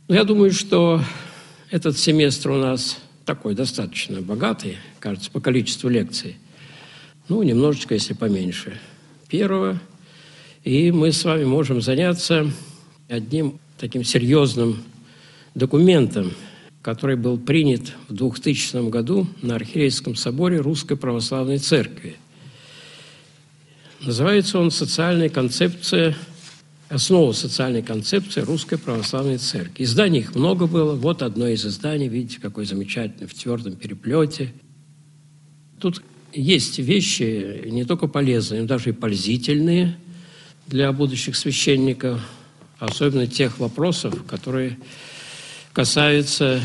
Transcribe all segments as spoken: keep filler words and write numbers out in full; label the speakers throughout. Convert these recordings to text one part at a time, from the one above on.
Speaker 1: Но я думаю, что этот семестр у нас такой достаточно богатый, кажется, по количеству лекций. Ну, немножечко, если поменьше первого. И мы с вами можем заняться одним таким серьезным документом, который был принят в двухтысячном году на Архиерейском соборе Русской Православной Церкви. Называется он «Социальная концепция», «Основа социальной концепции Русской Православной Церкви». Изданий их много было. Вот одно из изданий, видите, какое замечательное, в твердом переплете. Тут есть вещи не только полезные, но даже и пользительные для будущих священников, особенно тех вопросов, которые касаются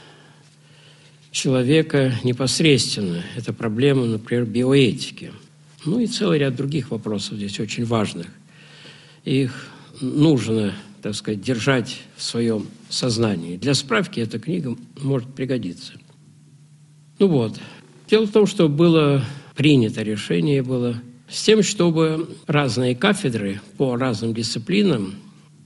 Speaker 1: человека непосредственно. Это проблема, например, биоэтики. Ну и целый ряд других вопросов здесь очень важных. Их нужно, так сказать, держать в своем сознании. Для справки эта книга может пригодиться. Ну вот. Дело в том, что было принято решение было с тем, чтобы разные кафедры по разным дисциплинам,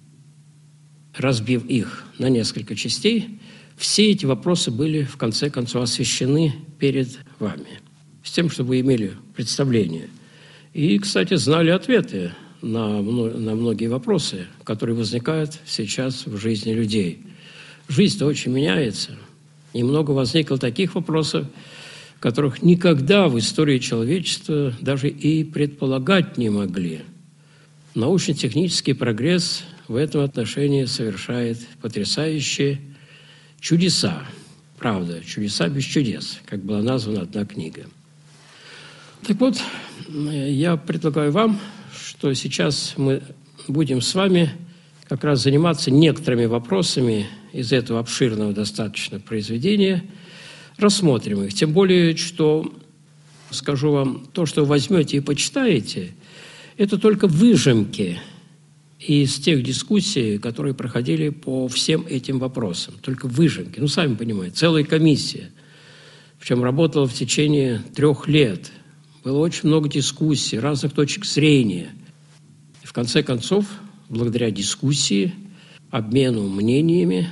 Speaker 1: разбив их на несколько частей, все эти вопросы были, в конце концов, освещены перед вами. С тем, чтобы вы имели представление. И, кстати, знали ответы на, на многие вопросы, которые возникают сейчас в жизни людей. Жизнь-то очень меняется. И много возникло таких вопросов, которых никогда в истории человечества даже и предполагать не могли. Научно-технический прогресс в этом отношении совершает потрясающие чудеса. Правда, чудеса без чудес, как была названа одна книга. Так вот, я предлагаю вам, что сейчас мы будем с вами как раз заниматься некоторыми вопросами из этого обширного достаточно произведения, рассмотрим их. Тем более, что, скажу вам, то, что вы возьмете и почитаете, это только выжимки из тех дискуссий, которые проходили по всем этим вопросам. Только выжимки. Ну, сами понимаете, целая комиссия, причем работала в течение трех лет. Было очень много дискуссий, разных точек зрения. И в конце концов, благодаря дискуссии, обмену мнениями,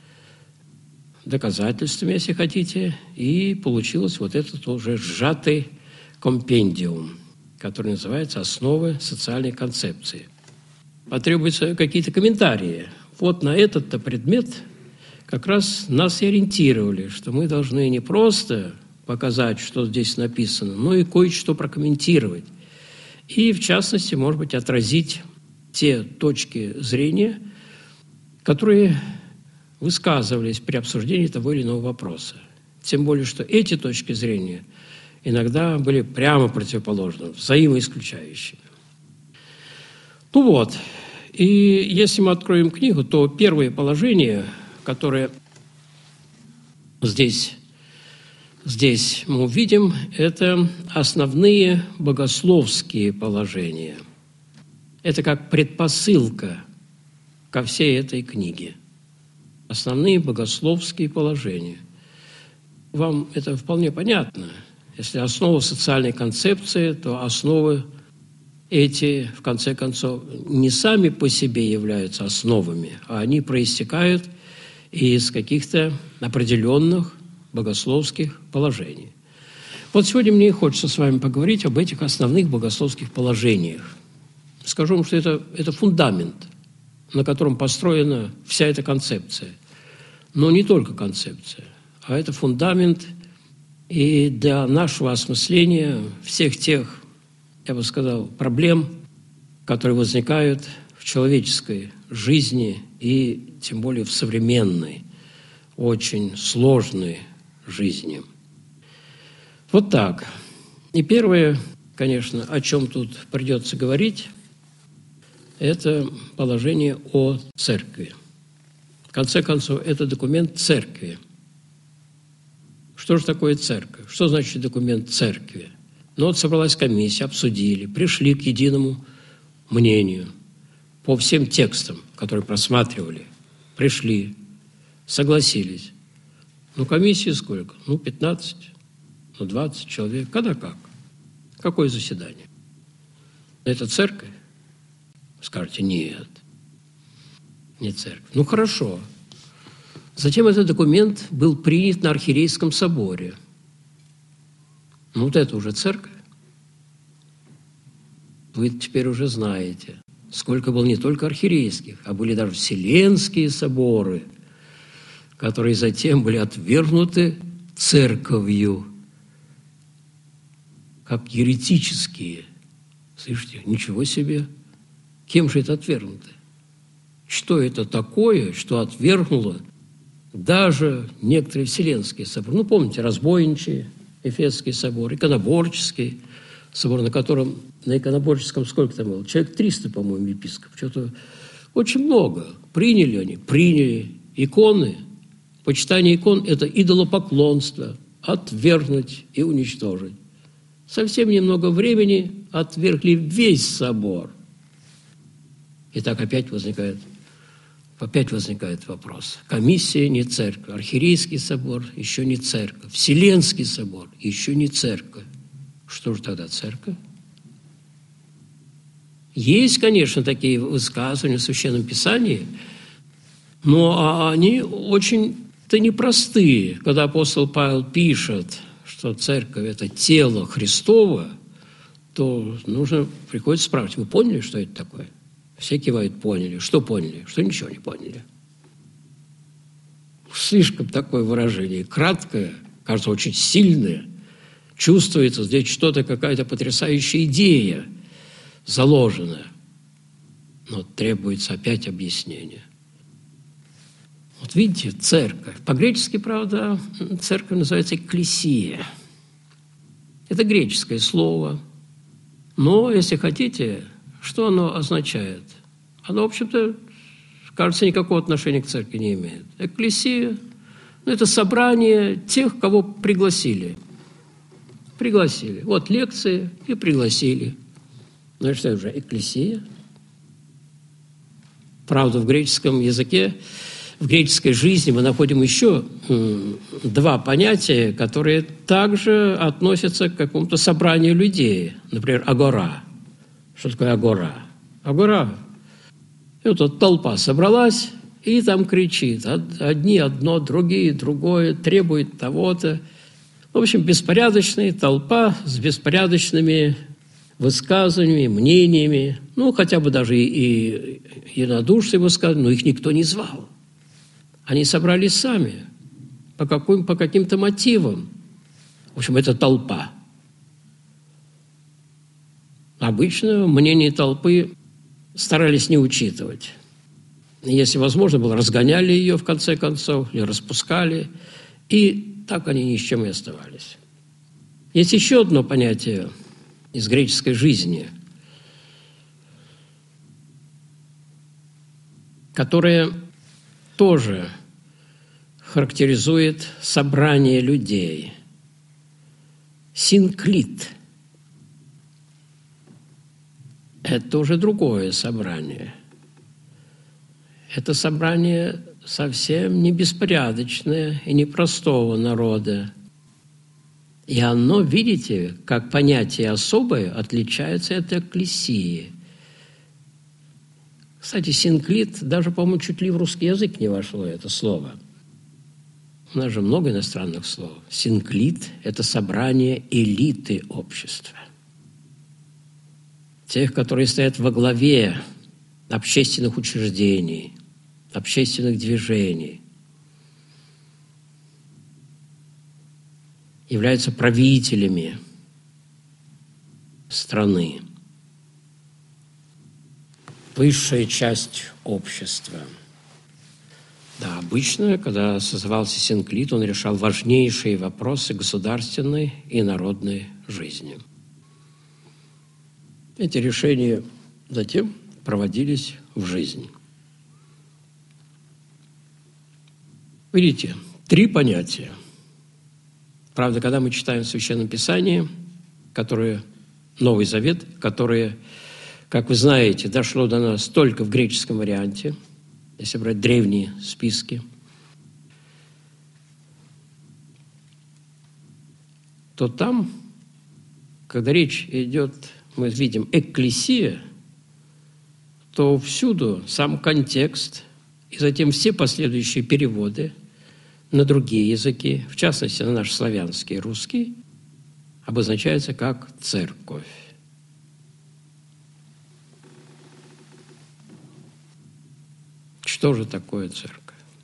Speaker 1: доказательствами, если хотите, и получилось вот этот уже сжатый компендиум, который называется «Основы социальной концепции». Потребуются какие-то комментарии. Вот на этот-то предмет как раз нас и ориентировали, что мы должны не просто показать, что здесь написано, но и кое-что прокомментировать. И, в частности, может быть, отразить те точки зрения, которые высказывались при обсуждении того или иного вопроса. Тем более, что эти точки зрения иногда были прямо противоположны, взаимоисключающими. Ну вот, и если мы откроем книгу, то первое положение, которое здесь, здесь мы увидим, это основные богословские положения. Это как предпосылка ко всей этой книге. Основные богословские положения. Вам это вполне понятно. Если основа социальной концепции, то основы эти, в конце концов, не сами по себе являются основами, а они проистекают из каких-то определенных богословских положений. Вот сегодня мне и хочется с вами поговорить об этих основных богословских положениях. Скажу вам, что это, это фундамент, на котором построена вся эта концепция. Но не только концепция, а это фундамент и для нашего осмысления всех тех, я бы сказал, проблем, которые возникают в человеческой жизни и тем более в современной, очень сложной жизни. Вот так. И первое, конечно, о чем тут придется говорить, это положение о церкви. В конце концов, это документ церкви. Что же такое церковь? Что значит документ церкви? Ну вот собралась комиссия, обсудили, пришли к единому мнению по всем текстам, которые просматривали. Пришли, согласились. Ну, комиссии сколько? Ну, пятнадцать, ну, двадцать человек. Когда как? Какое заседание? Это церковь? Скажете, нет, не церковь. Ну, хорошо. Затем этот документ был принят на Архиерейском соборе. Ну, вот это уже церковь. Вы теперь уже знаете, сколько было не только архиерейских, а были даже вселенские соборы, которые затем были отвергнуты церковью, как еретические. Слышите, ничего себе. Кем же это отвергнуто? Что это такое, что отвергнуло даже некоторые вселенские соборы? Ну, помните, разбойничий Эфесский собор, иконоборческий собор, на котором, на иконоборческом сколько там было? Человек триста, по-моему, епископ. Что-то очень много. Приняли они, приняли. Иконы, почитание икон – это идолопоклонство. Отвергнуть и уничтожить. Совсем немного времени отвергли весь собор. И так опять возникает, опять возникает вопрос. Комиссия не церковь, Архиерейский собор еще не церковь, Вселенский собор еще не церковь. Что же тогда церковь? Есть, конечно, такие высказывания в Священном Писании, но они очень-то непростые. Когда апостол Павел пишет, что церковь – это тело Христово, то нужно, приходится спрашивать, вы поняли, что это такое? Все кивают, поняли. Что поняли? Что ничего не поняли. Слишком такое выражение краткое, кажется, очень сильное. Чувствуется здесь что-то, какая-то потрясающая идея заложена. Но требуется опять объяснение. Вот видите, церковь. По-гречески, правда, церковь называется экклесия. Это греческое слово. Но, если хотите, что оно означает? Оно, в общем-то, кажется, никакого отношения к церкви не имеет. Экклесия – ну, это собрание тех, кого пригласили. Пригласили. Вот лекции и пригласили. Ну, и что уже? Экклесия. Правда, в греческом языке, в греческой жизни мы находим еще два понятия, которые также относятся к какому-то собранию людей. Например, агора. Что такое агора? Агора. И вот эта толпа собралась и там кричит. Одни одно, другие другое, требует того-то. В общем, беспорядочная толпа с беспорядочными высказываниями, мнениями. Ну, хотя бы даже и, и единодушные высказывания, но их никто не звал. Они собрались сами, по, каким, по каким-то мотивам. В общем, это толпа. Обычно мнение толпы старались не учитывать. Если возможно было, разгоняли ее в конце концов, или распускали, и так они ни с чем и оставались. Есть еще одно понятие из греческой жизни, которое тоже характеризует собрание людей. Синклит. Это уже другое собрание. Это собрание совсем не беспорядочное и непростого народа. И оно, видите, как понятие особое, отличается от экклесии. Кстати, синклит даже, по-моему, чуть ли в русский язык не вошло это слово. У нас же много иностранных слов. Синклит – это собрание элиты общества. Тех, которые стоят во главе общественных учреждений, общественных движений, являются правителями страны. Высшая часть общества. Да, обычно, когда созывался синклит, он решал важнейшие вопросы государственной и народной жизни. Эти решения затем проводились в жизнь. Видите, три понятия. Правда, когда мы читаем в Священном Писании, которое, Новый Завет, которое, как вы знаете, дошло до нас только в греческом варианте, если брать древние списки, то там, когда речь идет, мы видим экклесия, то всюду сам контекст и затем все последующие переводы на другие языки, в частности, на наш славянский, русский, обозначается как «церковь». Что же такое церковь?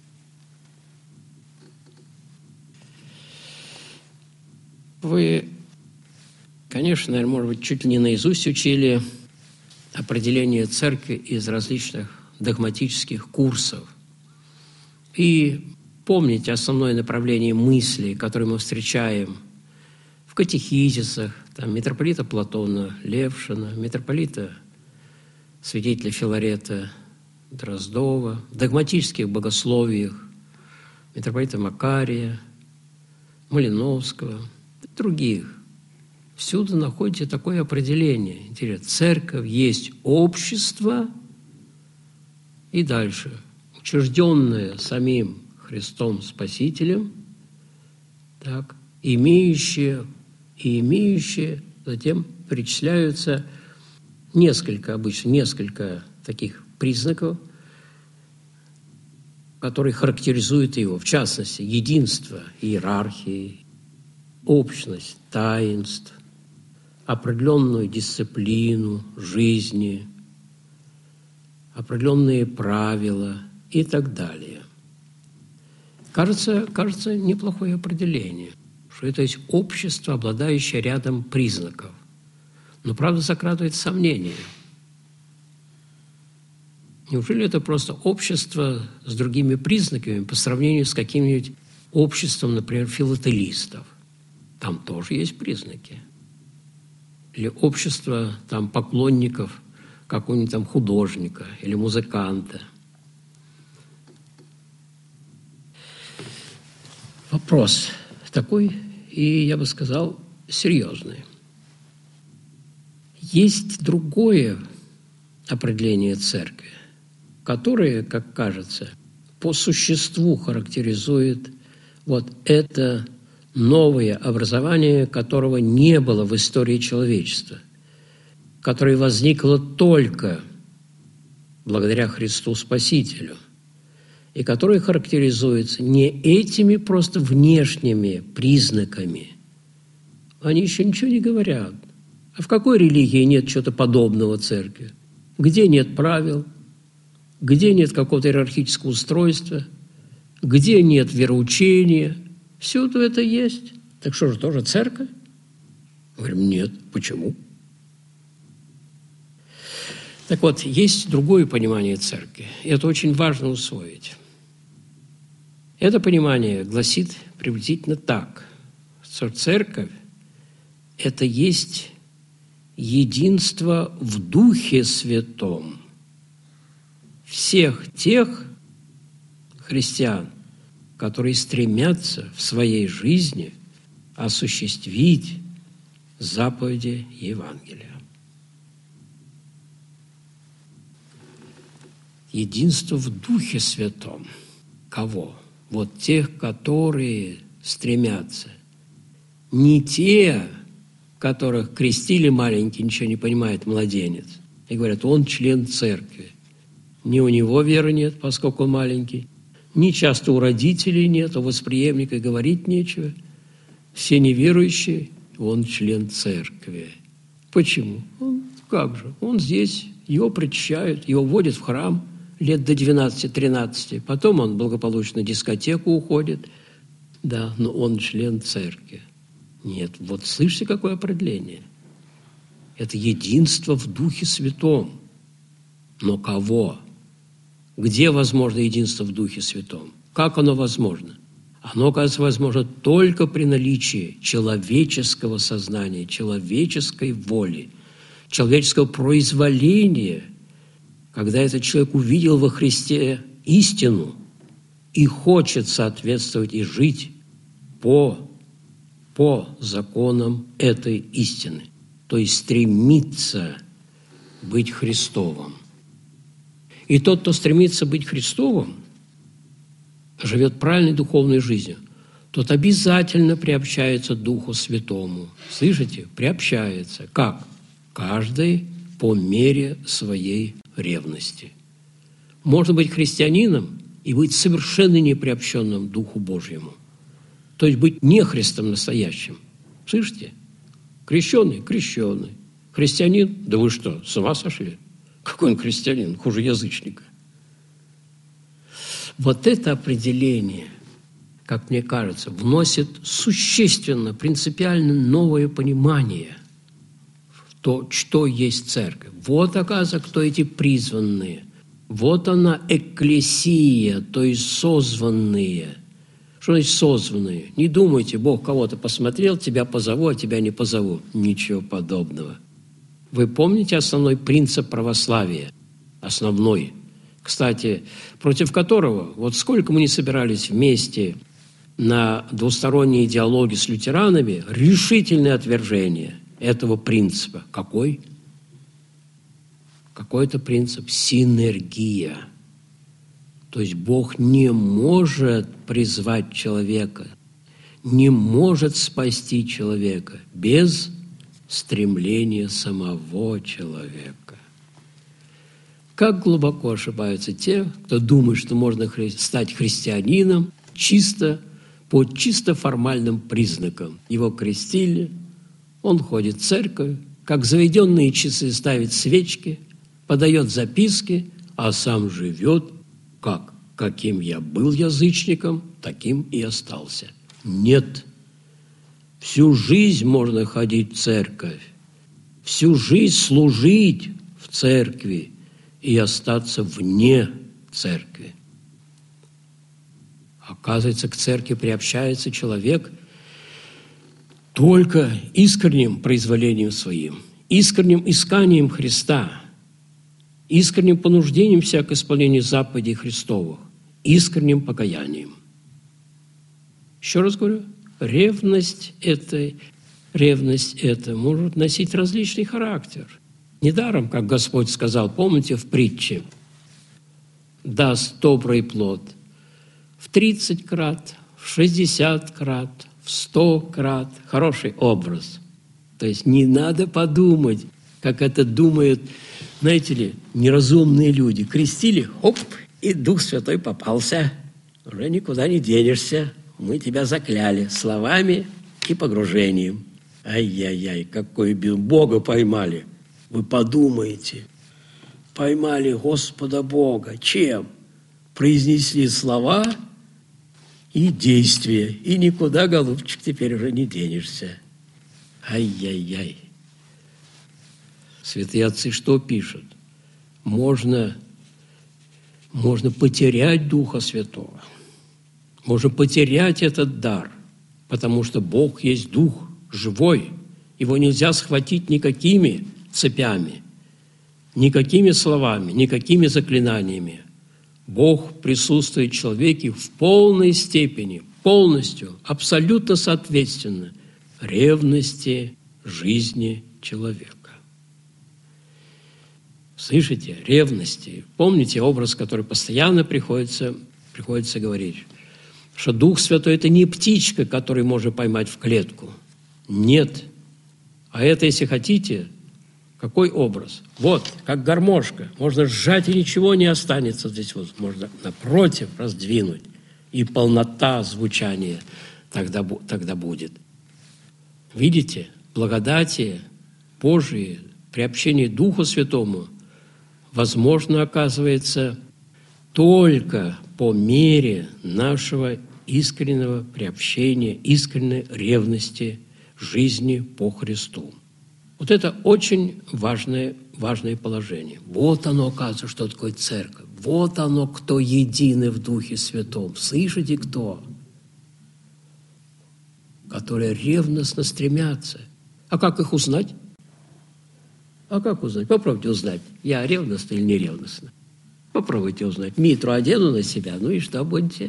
Speaker 1: Вы, конечно, наверное, может быть, чуть ли не наизусть учили определение церкви из различных догматических курсов. И помните основное направление мысли, которое мы встречаем в катехизисах, там, митрополита Платона Левшина, митрополита святителя Филарета Дроздова, в догматических богословиях митрополита Макария, Малиновского, других. Всюду находите такое определение. Интересно, церковь есть общество, и дальше, учрежденное самим Христом Спасителем, так, имеющее и имеющее, затем перечисляются несколько, обычно несколько таких признаков, которые характеризуют его, в частности, единство иерархии, общность таинств, определенную дисциплину жизни, определенные правила и так далее. Кажется, кажется, неплохое определение, что это есть общество, обладающее рядом признаков. Но, правда, закрадывает сомнение. Неужели это просто общество с другими признаками по сравнению с каким-нибудь обществом, например, филателистов? Там тоже есть признаки. Или общество там поклонников какого-нибудь там художника или музыканта. Вопрос такой, и, я бы сказал, серьезный. Есть другое определение церкви, которое, как кажется, по существу характеризует вот это новое образование, которого не было в истории человечества, которое возникло только благодаря Христу Спасителю, и которое характеризуется не этими просто внешними признаками. Они еще ничего не говорят. А в какой религии нет чего-то подобного церкви? Где нет правил? Где нет какого-то иерархического устройства? Где нет вероучения? Всюду это есть. Так что же, тоже церковь? Говорим, нет. Почему? Так вот, есть другое понимание церкви. И это очень важно усвоить. Это понимание гласит приблизительно так, что церковь – это есть единство в Духе Святом всех тех христиан, которые стремятся в своей жизни осуществить заповеди Евангелия. Единство в Духе Святом. Кого? Вот тех, которые стремятся. Не те, которых крестили маленький, ничего не понимает младенец, и говорят, он член церкви. Ни у него веры нет, поскольку он маленький, ни часто у родителей нет, у восприемника говорить нечего. Все неверующие, он член церкви. Почему? Он, как же? Он здесь, его причащают, его водят в храм лет до двенадцати-тринадцати. Потом он благополучно на дискотеку уходит. Да, но он член церкви. Нет, вот слышите, какое определение? Это единство в Духе Святом. Но кого? Где возможно единство в Духе Святом? Как оно возможно? Оно, оказывается, возможно только при наличии человеческого сознания, человеческой воли, человеческого произволения, когда этот человек увидел во Христе истину и хочет соответствовать и жить по, по законам этой истины, то есть стремится быть Христовым. И тот, кто стремится быть Христовым, живет правильной духовной жизнью, тот обязательно приобщается Духу Святому. Слышите? Приобщается. Как? Каждый по мере своей ревности. Можно быть христианином и быть совершенно неприобщенным Духу Божьему. То есть быть нехристом настоящим. Слышите? Крещеный? Крещеный. Христианин? Да вы что, с ума сошли? Какой он христианин? Хуже язычника. Вот это определение, как мне кажется, вносит существенно, принципиально новое понимание в то, что есть церковь. Вот, оказывается, кто эти призванные. Вот она экклесия, то есть созванные. Что значит созванные? Не думайте, Бог кого-то посмотрел, тебя позову, а тебя не позову. Ничего подобного. Вы помните основной принцип православия? Основной. Кстати, против которого, вот сколько мы не собирались вместе на двусторонние диалоги с лютеранами, решительное отвержение этого принципа. Какой? Какой это принцип? Синергия. То есть Бог не может призвать человека, не может спасти человека без стремления самого человека. Как глубоко ошибаются те, кто думает, что можно хри- стать христианином чисто по чисто формальным признакам. Его крестили, он ходит в церковь, как заведенные часы ставит свечки, подает записки, а сам живет как? Каким я был язычником, таким и остался. Нет. Всю жизнь можно ходить в церковь, всю жизнь служить в церкви и остаться вне церкви. Оказывается, к церкви приобщается человек только искренним произволением своим, искренним исканием Христа, искренним понуждением себя к исполнению заповедей Христовых, искренним покаянием. Еще раз говорю, ревность это, ревность это может носить различный характер. Недаром, как Господь сказал, помните в притче, даст добрый плод в тридцать крат, в шестьдесят крат, в сто крат. Хороший образ. То есть не надо подумать, как это думают, знаете ли, неразумные люди. Крестили, хоп, и Дух Святой попался. Уже никуда не денешься. Мы тебя закляли словами и погружением. Ай-яй-яй, какой Бога поймали. Вы подумаете, поймали Господа Бога. Чем? Произнесли слова и действия. И никуда, голубчик, теперь уже не денешься. Ай-яй-яй. Святые отцы что пишут? Можно, можно потерять Духа Святого. Можно потерять этот дар, потому что Бог есть Дух живой. Его нельзя схватить никакими цепями, никакими словами, никакими заклинаниями. Бог присутствует в человеке в полной степени, полностью, абсолютно соответственно ревности жизни человека. Слышите? Ревности. Помните образ, который постоянно приходится, приходится говорить, что Дух Святой – это не птичка, которую можно поймать в клетку. Нет. А это, если хотите, какой образ? Вот, как гармошка. Можно сжать, и ничего не останется здесь. Вот можно напротив раздвинуть. И полнота звучания тогда, тогда будет. Видите? Благодати Божии, приобщение Духу Святому возможно, оказывается, только по мере нашего искреннего приобщения, искренней ревности жизни по Христу. Вот это очень важное, важное положение. Вот оно, оказывается, что такое церковь. Вот оно, кто едины в Духе Святом. Слышите, кто? Которые ревностно стремятся. А как их узнать? А как узнать? Попробуйте узнать, я ревностный или не ревностный. Попробуйте узнать. Митру одену на себя, ну и что будете?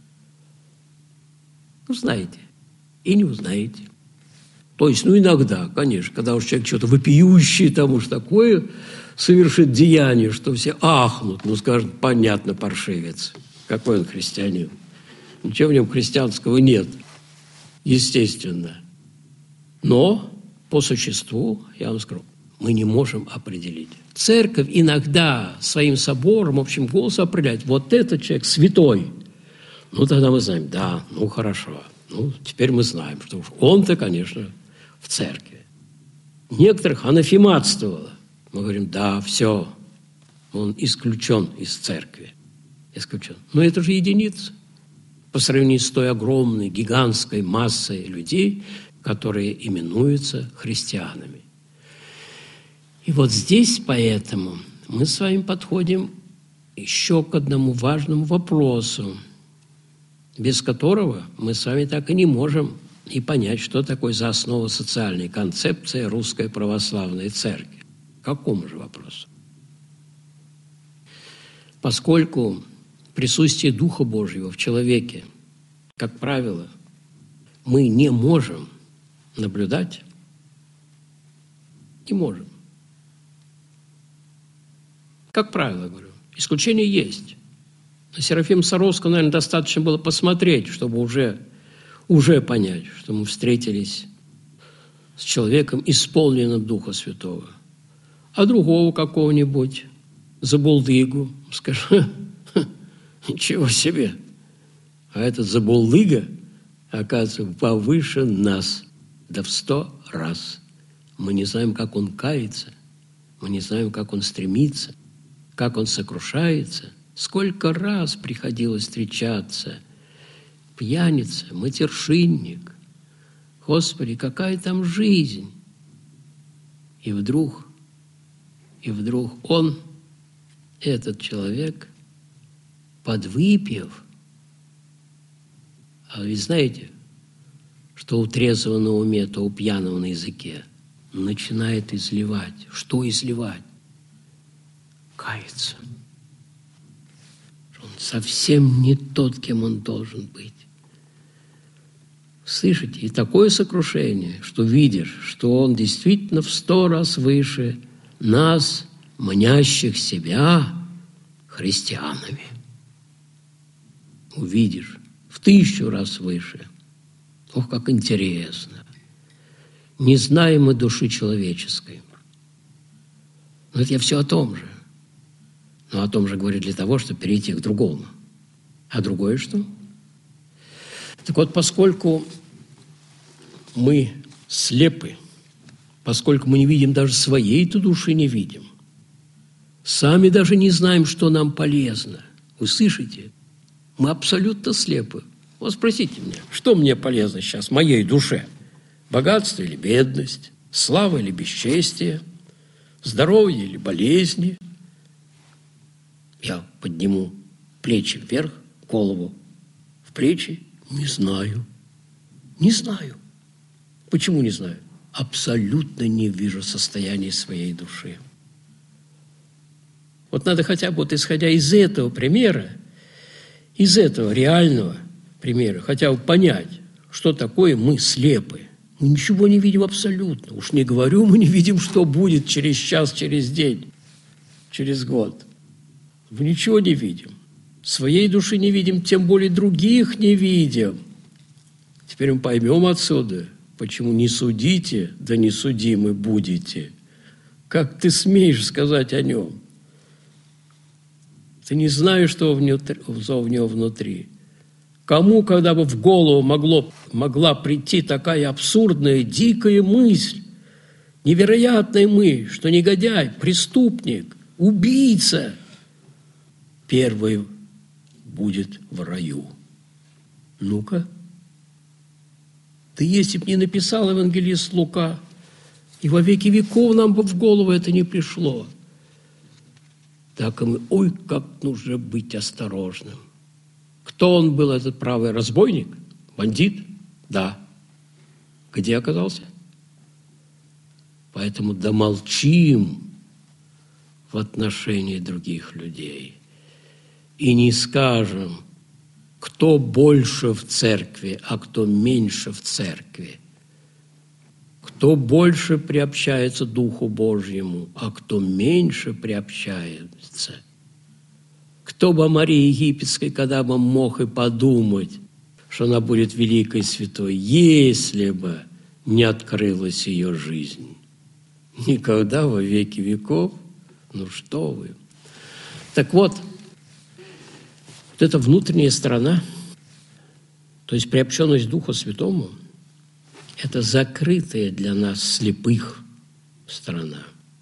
Speaker 1: Узнаете. И не узнаете. То есть, ну иногда, конечно, когда уж человек что-то вопиющее, там уж такое совершит деяние, что все ахнут, ну скажут, понятно, паршивец. Какой он христианин? Ничего в нем христианского нет, естественно. Но по существу, я вам скажу, мы не можем определить. Церковь иногда своим собором, общим голосом определяет, вот этот человек святой. Ну, тогда мы знаем, да, ну, хорошо. Ну, теперь мы знаем, что уж он-то, конечно, в церкви. Некоторых анафематствовало. Мы говорим, да, все, он исключен из церкви. Исключен. Но это же единица по сравнению с той огромной, гигантской массой людей, которые именуются христианами. И вот здесь поэтому мы с вами подходим еще к одному важному вопросу, без которого мы с вами так и не можем и понять, что такое за основа социальной концепции Русской Православной Церкви. К какому же вопросу? Поскольку присутствие Духа Божьего в человеке, как правило, мы не можем наблюдать, не можем. Как правило, говорю, исключения есть. На Серафима Саровского, наверное, достаточно было посмотреть, чтобы уже, уже понять, что мы встретились с человеком, исполненным Духа Святого. А другого какого-нибудь, забулдыгу, скажи, ничего себе. А этот забулдыга, оказывается, повыше нас, да в сто раз. Мы не знаем, как он кается, мы не знаем, как он стремится, как он сокрушается. Сколько раз приходилось встречаться. Пьяница, матершинник. Господи, какая там жизнь. И вдруг, и вдруг он, этот человек, подвыпив, а вы знаете, что у трезвого на уме, то у пьяного на языке, начинает изливать. Что изливать? Кается. Он совсем не тот, кем он должен быть. Слышите? И такое сокрушение, что видишь, что он действительно в сто раз выше нас, манящих себя христианами. Увидишь, в тысячу раз выше. Ох, как интересно. Не знаем мы души человеческой. Но это я все о том же. Но о том же говорю для того, чтобы перейти к другому. А другое что? Так вот, поскольку мы слепы, поскольку мы не видим даже своей-то души, не видим, сами даже не знаем, что нам полезно. Вы слышите? Мы абсолютно слепы. Вот спросите меня, что мне полезно сейчас моей душе? Богатство или бедность? Слава или бесчестие? Здоровье или болезни? Я подниму плечи вверх, голову в плечи. Не знаю. Не знаю. Почему не знаю? Абсолютно не вижу состояния своей души. Вот надо хотя бы, вот исходя из этого примера, из этого реального примера, хотя бы понять, что такое мы слепы. Мы ничего не видим абсолютно. Уж не говорю, мы не видим, что будет через час, через день, через год. Мы ничего не видим. Своей души не видим, тем более других не видим. Теперь мы поймем отсюда, почему не судите, да не судимы будете. Как ты смеешь сказать о нем? Ты не знаешь, что в него внутри. Кому, когда бы в голову могло, могла прийти такая абсурдная, дикая мысль, невероятная мысль, что негодяй, преступник, убийца первый будет в раю? Ну-ка. Ты если б не написал евангелист Лука, и во веки веков нам бы в голову это не пришло. Так и мы, ой, как нужно быть осторожным. Кто он был, этот правый разбойник? Бандит? Да. Где оказался? Поэтому домолчим в отношении других людей. И не скажем, кто больше в церкви, а кто меньше в церкви. Кто больше приобщается Духу Божьему, а кто меньше приобщается. Кто бы о Марии Египетской, когда бы мог и подумать, что она будет великой святой, если бы не открылась ее жизнь. Никогда во веки веков. Ну что вы. Так вот, вот эта внутренняя сторона, то есть приобщенность Духу Святому, это закрытая для нас слепых сторона.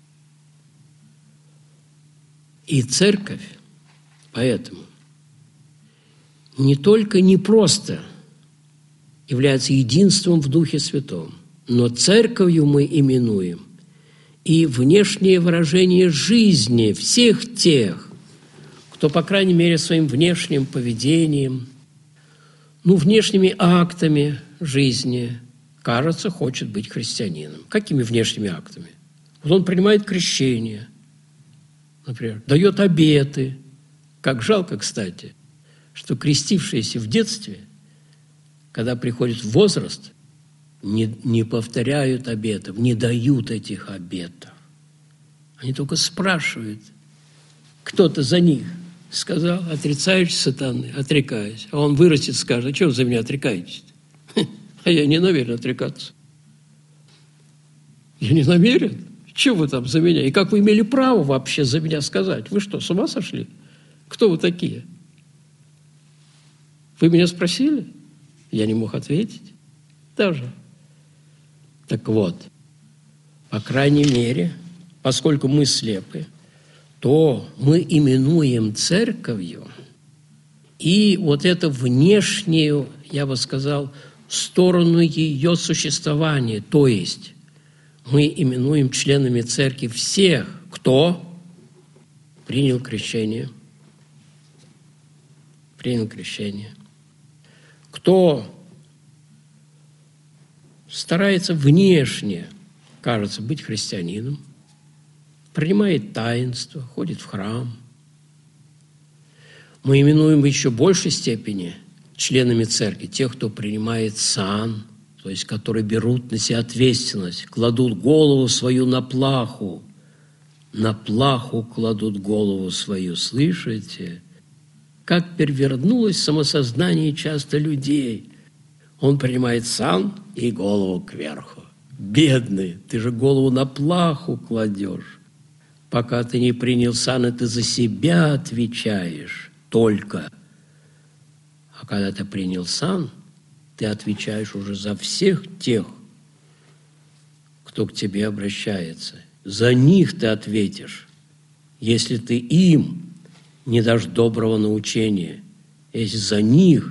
Speaker 1: И церковь поэтому не только не просто является единством в Духе Святом, но церковью мы именуем и внешнее выражение жизни всех тех, кто, по крайней мере, своим внешним поведением, ну, внешними актами жизни, кажется, хочет быть христианином. Какими внешними актами? Вот он принимает крещение, например, дает обеты. Как жалко, кстати, что крестившиеся в детстве, когда приходит возраст, не, не повторяют обетов, не дают этих обетов. Они только спрашивают. Кто-то за них сказал: отрицаешь сатаны, отрекаюсь. А он вырастет, скажет: а чего вы за меня отрекаетесь? А я не намерен отрекаться. Я не намерен? Чего вы там за меня? И как вы имели право вообще за меня сказать? Вы что, с ума сошли? Кто вы такие? Вы меня спросили? Я не мог ответить. Даже. Так вот, по крайней мере, поскольку мы слепы, то мы именуем церковью и вот эту внешнюю, я бы сказал, сторону ее существования, то есть мы именуем членами церкви всех, кто принял крещение, принял крещение, кто старается внешне, кажется, быть христианином, принимает таинство, ходит в храм. Мы именуем в еще большей степени членами церкви тех, кто принимает сан, то есть которые берут на себя ответственность, кладут голову свою на плаху. На плаху кладут голову свою, слышите? Как перевернулось самосознание часто людей. Он принимает сан и голову кверху. Бедный, ты же голову на плаху кладешь. Пока ты не принял сан, ты за себя отвечаешь только. А когда ты принял сан, ты отвечаешь уже за всех тех, кто к тебе обращается. За них ты ответишь, если ты им не дашь доброго научения, если за них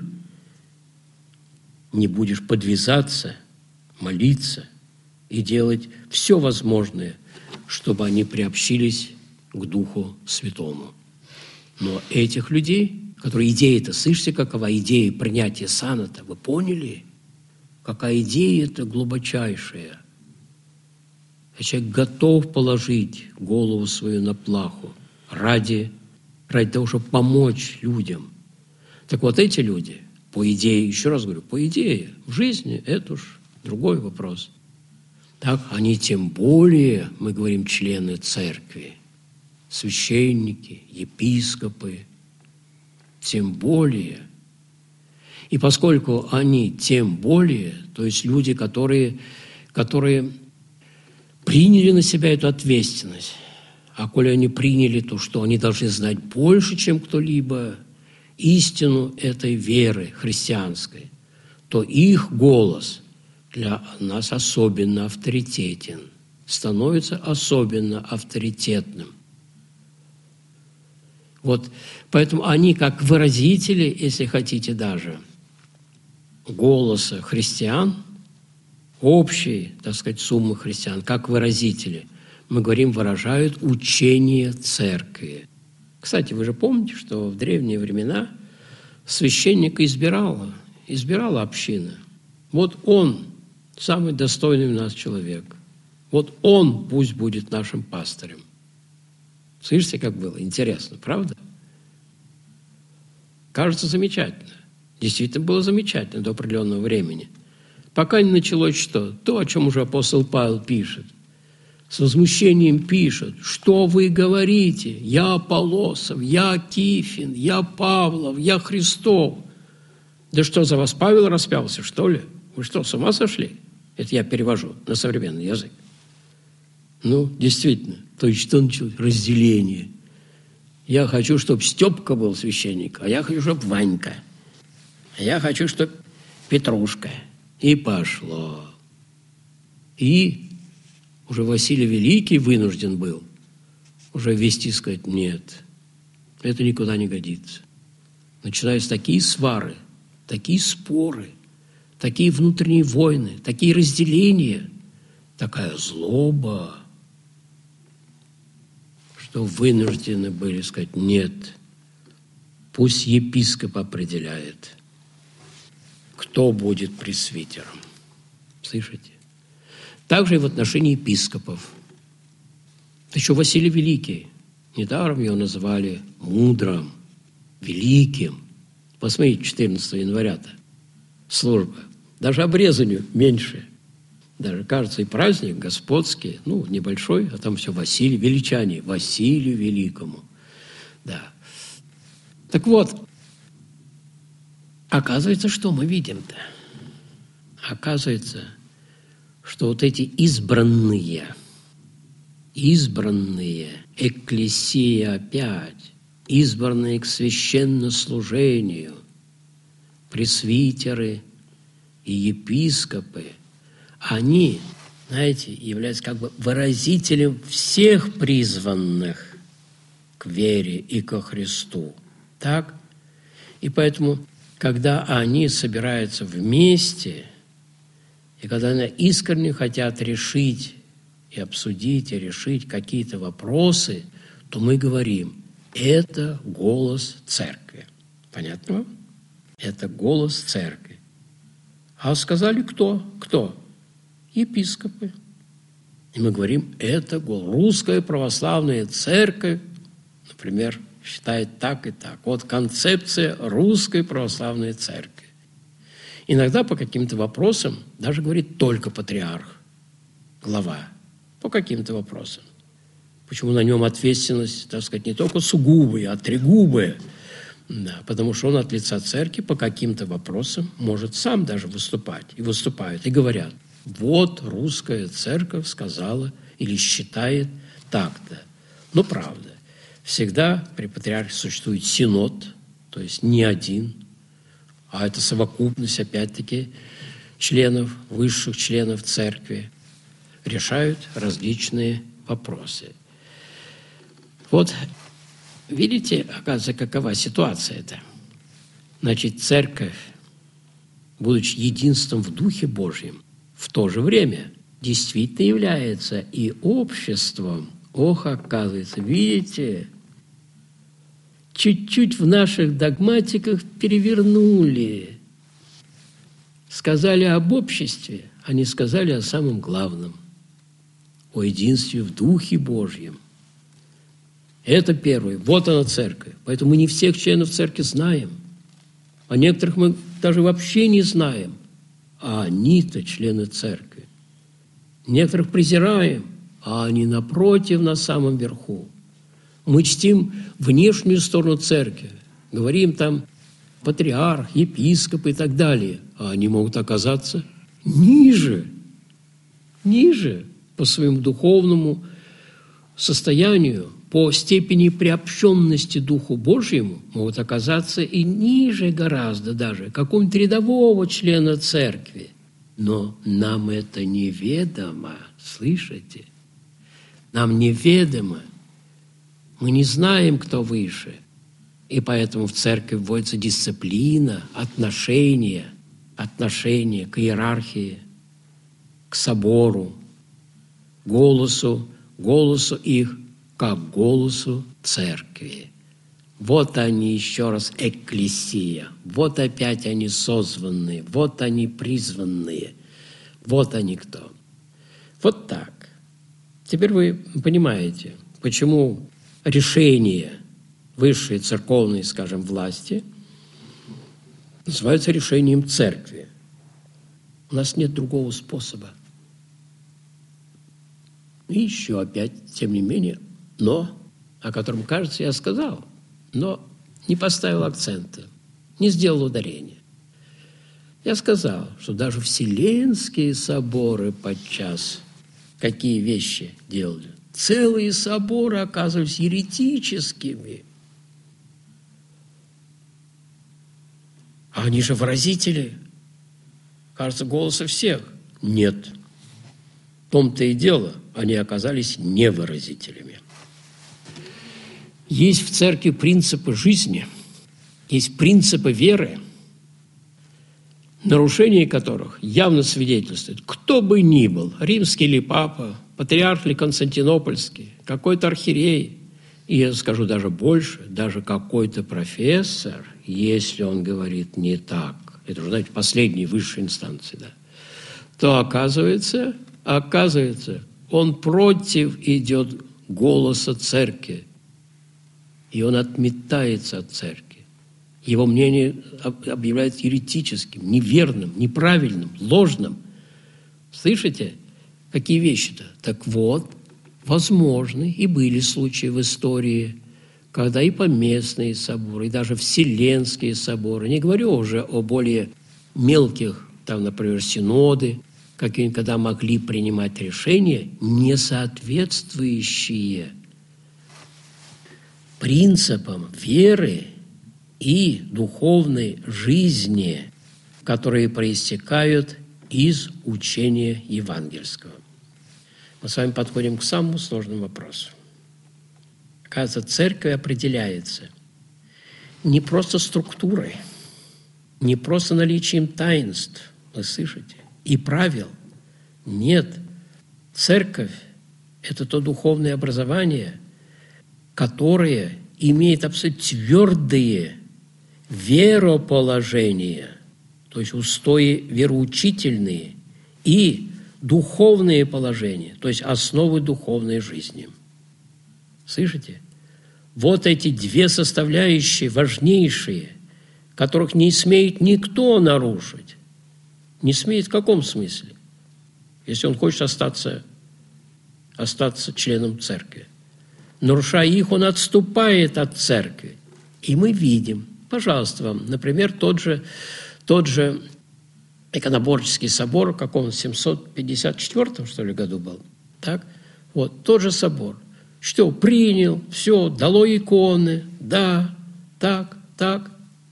Speaker 1: не будешь подвязаться, молиться и делать все возможное, чтобы они приобщились к Духу Святому. Но этих людей, которые идея-то, слышите, какова идея принятия сана-то, вы поняли? Какая идея-то глубочайшая. Человек готов положить голову свою на плаху ради, ради того, чтобы помочь людям. Так вот эти люди, по идее, еще раз говорю, по идее, в жизни это уж другой вопрос. Так, они тем более, мы говорим, члены церкви, священники, епископы, тем более. И поскольку они тем более, то есть люди, которые, которые приняли на себя эту ответственность, а коли они приняли, то что они должны знать больше, чем кто-либо, истину этой веры христианской, то их голос для нас особенно авторитетен, становится особенно авторитетным. Вот, поэтому они, как выразители, если хотите даже, голоса христиан, общей, так сказать, суммы христиан, как выразители, мы говорим, выражают учение церкви. Кстати, вы же помните, что в древние времена священника избирала, избирала община. Вот он, самый достойный у нас человек. Вот он пусть будет нашим пастырем. Слышите, как было? Интересно, правда? Кажется, замечательно. Действительно было замечательно до определенного времени. Пока не началось что? То, о чем уже апостол Павел пишет. С возмущением пишет: что вы говорите? Я Аполлосов, я Кифин, я Павлов, я Христов. Да что, за вас Павел распялся, что ли? Вы что, с ума сошли? Это я перевожу на современный язык. Ну, действительно, то есть что началось? Разделение. Я хочу, чтобы Степка был священник, а я хочу, чтобы Ванька. А я хочу, чтобы Петрушка. И пошло. И уже Василий Великий вынужден был уже вести, сказать, нет, это никуда не годится. Начинаются такие свары, такие споры, такие внутренние войны, такие разделения, такая злоба, что вынуждены были сказать, нет, пусть епископ определяет, кто будет пресвитером. Слышите? Также и в отношении епископов. Еще Василий Великий, недаром его называли мудрым, великим. Посмотрите, четырнадцатого января-то служба. Даже обрезанию меньше. Даже, кажется, и праздник господский, ну, небольшой, а там все Василий, величание, Василию Великому. Да. Так вот, оказывается, что мы видим-то? Оказывается, что вот эти избранные, избранные, экклесия опять, избранные к священнослужению, пресвитеры и епископы, они, знаете, являются как бы выразителем всех призванных к вере и ко Христу. Так? И поэтому, когда они собираются вместе, и когда они искренне хотят решить и обсудить, и решить какие-то вопросы, то мы говорим, это голос церкви. Понятно вам? Это голос церкви. А сказали кто? Кто? Епископы. И мы говорим, это голос. Русская православная церковь, например, считает так и так. Вот концепция русской православной церкви. Иногда по каким-то вопросам даже говорит только патриарх, глава, по каким-то вопросам. Почему на нем ответственность, так сказать, не только сугубая, а тригубая, да, потому что он от лица церкви по каким-то вопросам может сам даже выступать. И выступают, и говорят, вот русская церковь сказала или считает так-то. Но правда, всегда при патриархе существует синод, то есть не один, а это совокупность, опять-таки, членов, высших членов церкви, решают различные вопросы. Вот, видите, оказывается, какова ситуация-то? Значит, церковь, будучи единством в Духе Божьем, в то же время действительно является и обществом. Ох, оказывается, видите, чуть-чуть в наших догматиках перевернули. Сказали об обществе, а не сказали о самом главном. О единстве в Духе Божьем. Это первое. Вот она церковь. Поэтому мы не всех членов церкви знаем. А некоторых мы даже вообще не знаем. А они-то члены церкви. Некоторых презираем, а они напротив, на самом верху. Мы чтим внешнюю сторону церкви. Говорим там патриарх, епископ и так далее. А они могут оказаться ниже. Ниже по своему духовному состоянию, по степени приобщенности Духу Божьему могут оказаться и ниже гораздо даже какого-нибудь рядового члена церкви. Но нам это неведомо, слышите? Нам неведомо. Мы не знаем, кто выше. И поэтому в церковь вводится дисциплина, отношение, отношение к иерархии, к собору, голосу, голосу их, как голосу церкви. Вот они еще раз экклесия, вот опять они созванные, вот они призванные, вот они кто. Вот так. Теперь вы понимаете, почему решение высшей церковной, скажем, власти называется решением церкви. У нас нет другого способа. И еще опять, тем не менее, но, о котором, кажется, я сказал, но не поставил акцента, не сделал ударения. Я сказал, что даже вселенские соборы подчас какие вещи делали. Целые соборы оказывались еретическими. А они же выразители, кажется, голоса всех. Нет. В том-то и дело, они оказались невыразителями. Есть в церкви принципы жизни, есть принципы веры, нарушение которых явно свидетельствует, кто бы ни был, римский ли папа, патриарх ли Константинопольский, какой-то архиерей, и я скажу даже больше, даже какой-то профессор, если он говорит не так, это уже, знаете, последней высшей инстанции, да, то оказывается, оказывается, он против идет голоса церкви, и он отметается от церкви. Его мнение объявляется еретическим, неверным, неправильным, ложным. Слышите, какие вещи-то? Так вот, возможны и были случаи в истории, когда и поместные соборы, и даже вселенские соборы, не говорю уже о более мелких, там, например, синоды, какие-нибудь, когда могли принимать решения, не соответствующие принципам веры и духовной жизни, которые проистекают из учения евангельского. Мы с вами подходим к самому сложному вопросу. Оказывается, церковь определяется не просто структурой, не просто наличием таинств, вы слышите, и правил. Нет, церковь – это то духовное образование, которое имеет абсолютно твердые вероположения, то есть устои вероучительные, и духовные положения, то есть основы духовной жизни. Слышите? Вот эти две составляющие важнейшие, которых не смеет никто нарушить. Не смеет в каком смысле? Если он хочет остаться, остаться членом церкви. Нарушая их, он отступает от церкви. И мы видим, пожалуйста, вам, например, тот же, тот же Иконоборческий собор, в каком семьсот пятьдесят четвёртом, что ли, году был. Так? Вот, тот же собор. Что, принял, все, дало иконы, да, так, так.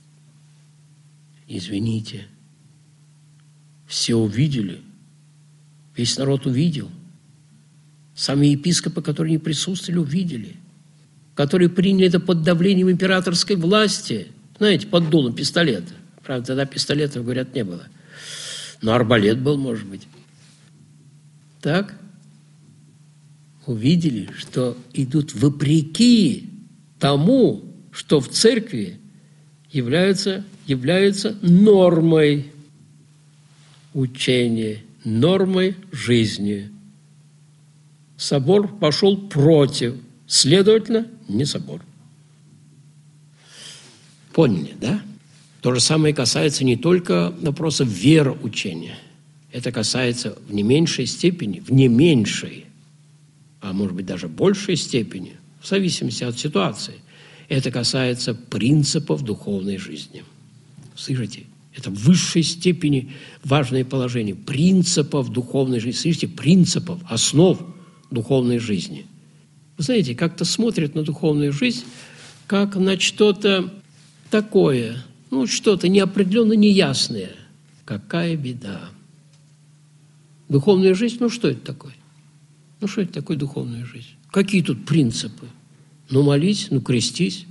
Speaker 1: Извините, все увидели, весь народ увидел. Сами епископы, которые не присутствовали, увидели, которые приняли это под давлением императорской власти, знаете, под дулом пистолета. Правда, тогда пистолетов, говорят, не было. Но арбалет был, может быть. Так? Увидели, что идут вопреки тому, что в церкви является, является нормой учения, нормой жизни. Собор пошел против, следовательно, не собор. Поняли, да? То же самое касается не только вопросов вероучения. Это касается в не меньшей степени, в не меньшей, а может быть даже большей степени, в зависимости от ситуации. Это касается принципов духовной жизни. Слышите? Это в высшей степени важное положение. Принципов духовной жизни. Слышите? Принципов, основ духовной жизни. Вы знаете, как-то смотрят на духовную жизнь, как на что-то такое, ну, что-то неопределенно неясное. Какая беда. Духовная жизнь, ну, что это такое? Ну, что это такое духовная жизнь? Какие тут принципы? Ну, молись, ну, крестись.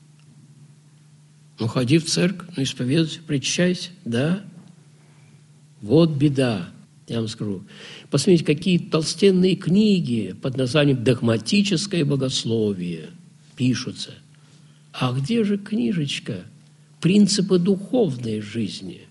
Speaker 1: Ну, ходи в церковь, ну, исповедуйся, причащайся, да? Вот беда, я вам скажу. Посмотрите, какие толстенные книги под названием «Догматическое богословие» пишутся. А где же книжечка «Принципы духовной жизни»?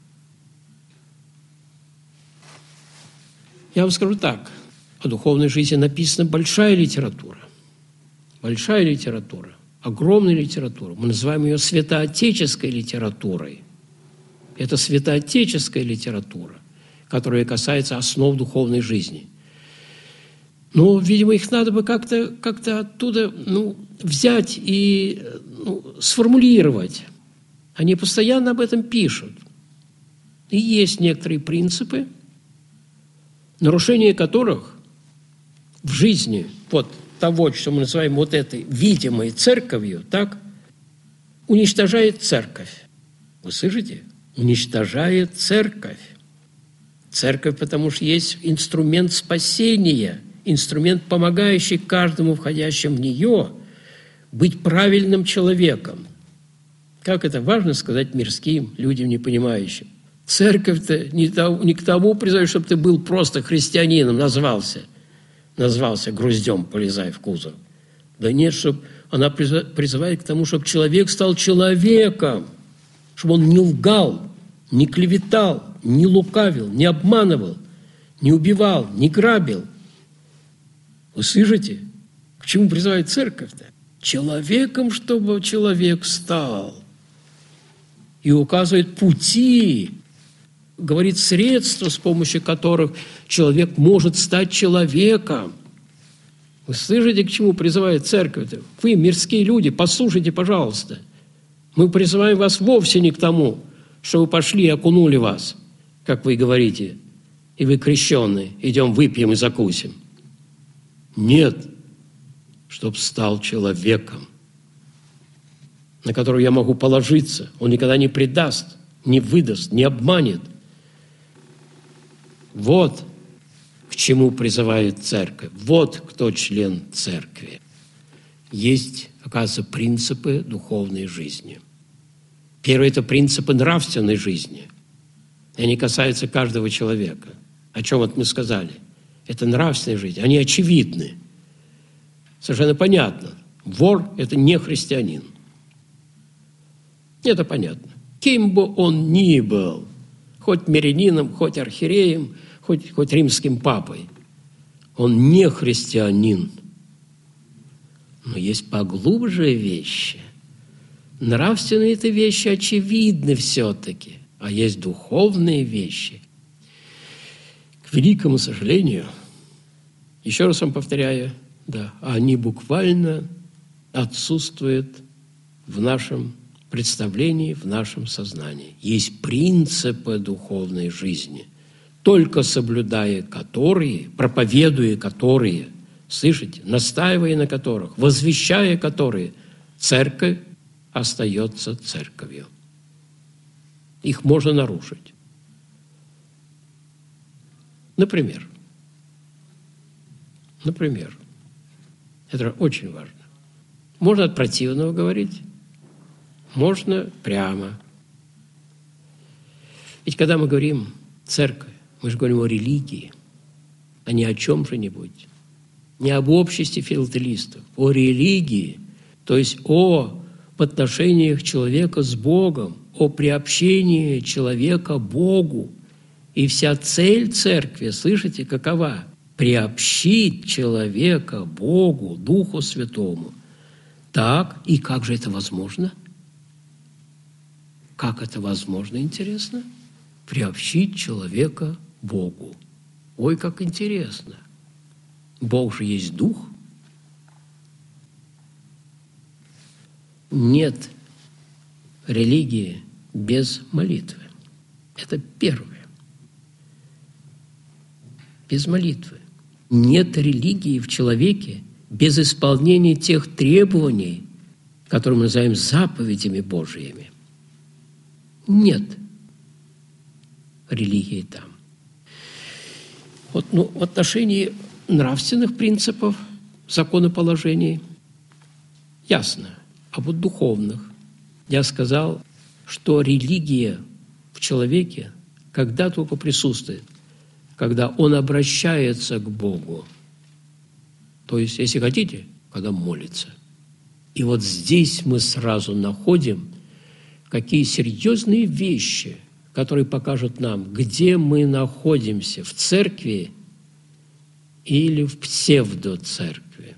Speaker 1: Я вам скажу так. О духовной жизни написана большая литература. Большая литература. Огромная литература. Мы называем ее святоотеческой литературой. Это святоотеческая литература, которая касается основ духовной жизни. Ну, видимо, их надо бы как-то, как-то оттуда ну, взять и ну, сформулировать. Они постоянно об этом пишут. И есть некоторые принципы, нарушение которых в жизни вот того, что мы называем вот этой видимой церковью, так, уничтожает церковь. Вы слышите? Уничтожает церковь. Церковь, потому что есть инструмент спасения, инструмент, помогающий каждому входящему в нее быть правильным человеком. Как это важно сказать мирским людям, не понимающим. Церковь-то не, не к тому призывает, чтобы ты был просто христианином, назвался. Назвался груздем, полезай в кузов. Да нет, чтобы она призывает к тому, чтобы человек стал человеком, чтобы он не лгал, не клеветал, не лукавил, не обманывал, не убивал, не грабил. Вы слышите? К чему призывает церковь-то? Человеком, чтобы человек стал. И указывает пути, говорит средства, с помощью которых человек может стать человеком. Вы слышите, к чему призывает церковь-то? Вы, мирские люди, послушайте, пожалуйста. Мы призываем вас вовсе не к тому, что вы пошли и окунули вас, как вы говорите, и вы крещенные, идем выпьем и закусим. Нет, чтоб стал человеком, на которого я могу положиться. Он никогда не предаст, не выдаст, не обманет. Вот к чему призывает церковь. Вот кто член церкви. Есть, оказывается, принципы духовной жизни. Первый – это принципы нравственной жизни. И они касаются каждого человека. О чем вот мы сказали? Это нравственная жизнь. Они очевидны. Совершенно понятно. Вор – это не христианин. Это понятно. Кем бы он ни был, хоть мирянином, хоть архиереем, хоть, хоть римским папой, он не христианин. Но есть поглубже вещи. Нравственные это вещи очевидны все-таки, а есть духовные вещи. К великому сожалению, еще раз вам повторяю, да, они буквально отсутствуют в нашем представлении, в нашем сознании. Есть принципы духовной жизни, только соблюдая которые, проповедуя которые, слышите, настаивая на которых, возвещая которые, церковь остается церковью. Их можно нарушить. Например, например, это очень важно. Можно от противного говорить, можно прямо. Ведь когда мы говорим «церковь», мы же говорим о религии, а не о чем же-нибудь. Не об обществе филателистов, о религии, то есть о отношениях человека с Богом, о приобщении человека Богу. И вся цель церкви, слышите, какова? Приобщить человека Богу, Духу Святому. Так, и как же это возможно? Как это возможно, интересно? Приобщить человека Богу. Ой, как интересно. Бог же есть Дух. Нет религии без молитвы. Это первое. Без молитвы. Нет религии в человеке без исполнения тех требований, которые мы называем заповедями Божьими. Нет религии там. Вот, ну, в отношении нравственных принципов, законоположений ясно. А вот духовных. Я сказал, что религия в человеке когда только присутствует, когда он обращается к Богу. То есть, если хотите, когда молится. И вот здесь мы сразу находим, какие серьезные вещи, которые покажут нам, где мы находимся, в церкви или в псевдоцеркви.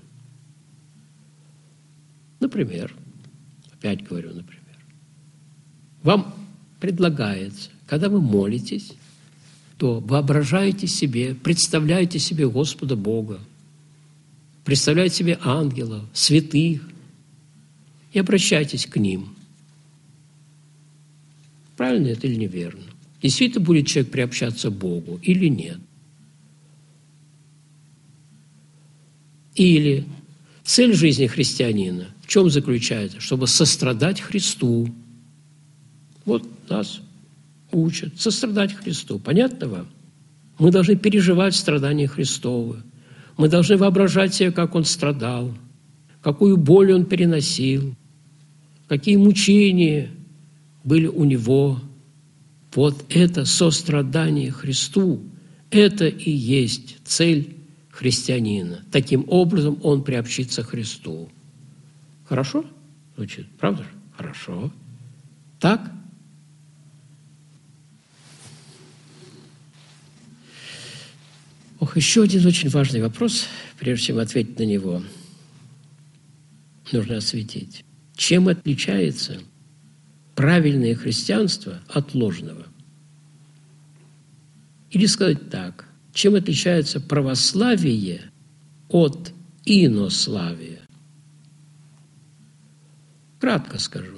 Speaker 1: Например, опять говорю, например, вам предлагается, когда вы молитесь, то воображаете себе, представляете себе Господа Бога, представляете себе ангелов, святых и обращайтесь к ним. Правильно это или неверно? Действительно будет человек приобщаться к Богу или нет? Или цель жизни христианина в чем заключается? Чтобы сострадать Христу. Вот нас учат сострадать Христу. Понятно вам? Мы должны переживать страдания Христовы. Мы должны воображать себе, как Он страдал, какую боль Он переносил, какие мучения были у Него. Вот это сострадание Христу, это и есть цель христианина. Таким образом он приобщится к Христу. Хорошо звучит? Правда же? Хорошо. Так? Ох, еще один очень важный вопрос, прежде чем ответить на него, нужно осветить. Чем отличается правильное христианство от ложного? Или сказать так, чем отличается православие от инославия? Кратко скажу.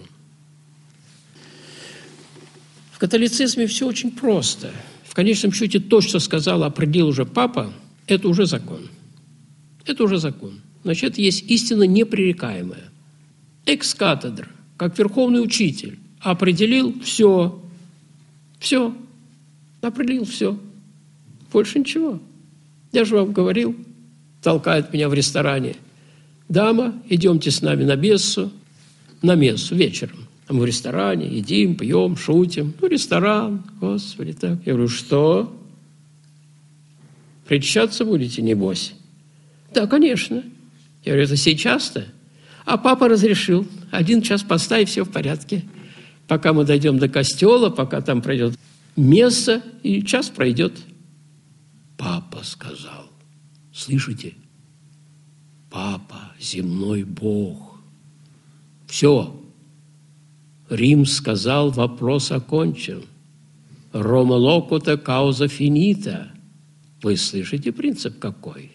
Speaker 1: В католицизме все очень просто. В конечном счете то, что сказал, определил уже Папа, это уже закон. Это уже закон. Значит, это есть истина непререкаемая. Экс-катедра, как верховный учитель, определил все. Все. Определил все. Больше ничего. Я же вам говорил, толкает меня в ресторане. Дама, идемте с нами на мессу. На мессу вечером. А мы в ресторане едим, пьем, шутим. Ну, ресторан, Господи, так. Я говорю, что? Причащаться будете, небось? Да, конечно. Я говорю, это сейчас-то? А папа разрешил. Один час поста, и все в порядке. Пока мы дойдем до костела, пока там пройдет месса, и час пройдет. Папа сказал, слышите? Папа, земной Бог. Все. Рим сказал, вопрос окончен. Рома локута кауза финита. Вы слышите принцип какой?